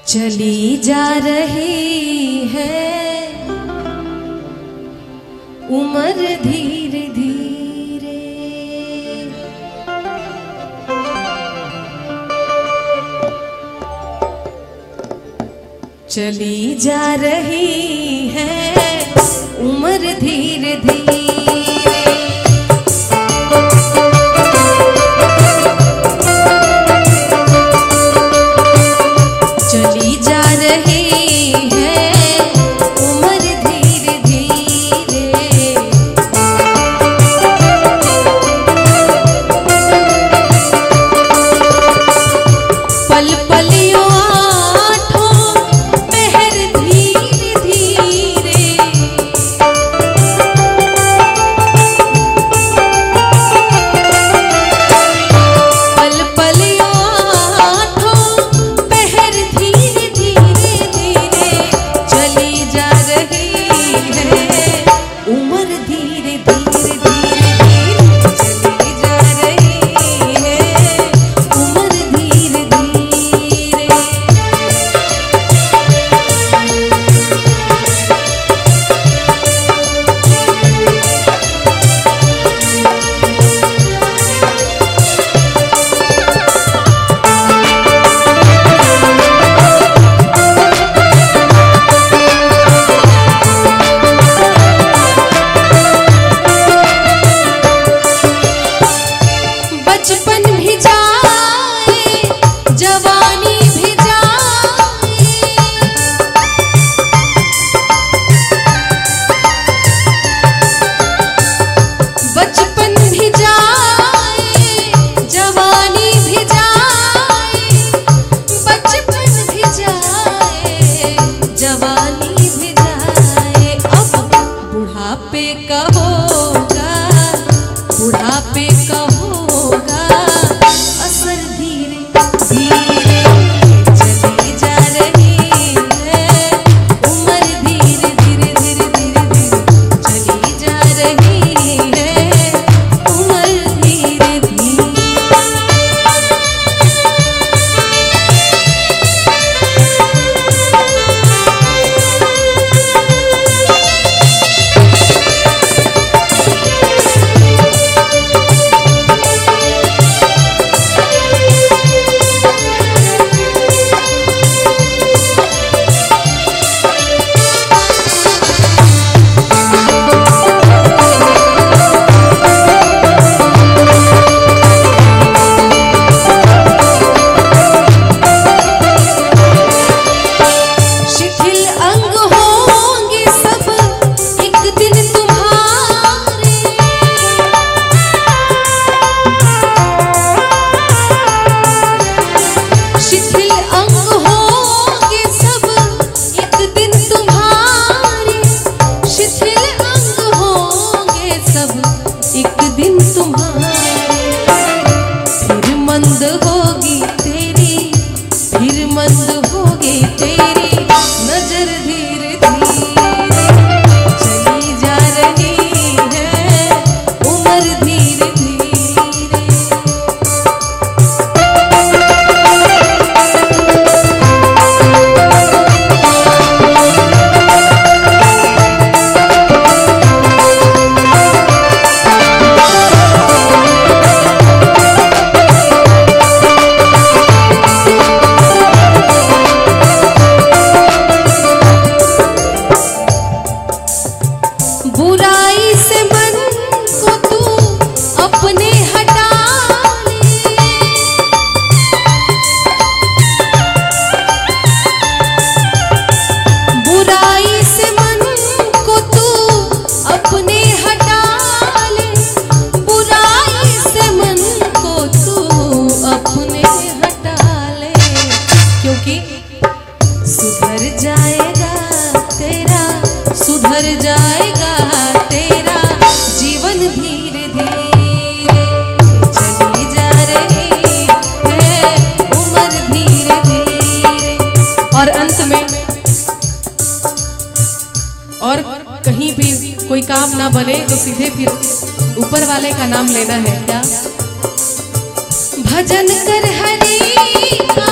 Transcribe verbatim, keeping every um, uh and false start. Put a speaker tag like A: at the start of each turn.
A: चली जा रही है उम्र धीरे धीरे, चली जा रही है उम्र धीरे धीरे। चली जा रही है उम्र धीरे धीरे, पल पलियों आठों पहर धीरे धीरे, पल पलियों आठों पहर धीरे धीरे धीरे, चली जा रही है उम्र धीरे धीरे धीरे, चली जा रही है उम्र धीरे धीरे। बचपन भी जाए जवानी भी जाए, बचपन भी जाए जवानी भी जाए, बचपन भी जाए जवानी भी जाए। अब बुढ़ापे का होगा, बुढ़ापे का होगा असर धीरे धीरे, चली जा रही है उम्र धीरे धीरे धीरे धीरे धीरे, चली जा रही है उम्र धीरे धीरे। शिथिल अंग होंगे सब एक दिन तुम्हारे, शिथिल अंग होंगे सब एक दिन तुम्हारे, शिथिल अंग होंगे सब एक दिन तुम्हारे। फिर मंद होगी तेरी, फिर मंद होगी तेरी नजर धीरे धीरे, चली जा रही है उम्र धीरे धीरे। बुराई से मन को तू अपने हटा ले, बुराई से मन को तू अपने हटा ले, बुराई से मन को तू अपने हटा ले, क्योंकि सुधर जाएगा तेरा, सुधर जाएगा तेरा जीवन धीरे धीरे, चली जा रही है उम्र धीरे धीरे। और अंत में और कहीं भी कोई काम ना बने तो सीधे फिर ऊपर वाले का नाम लेना है क्या? भजन कर हरि का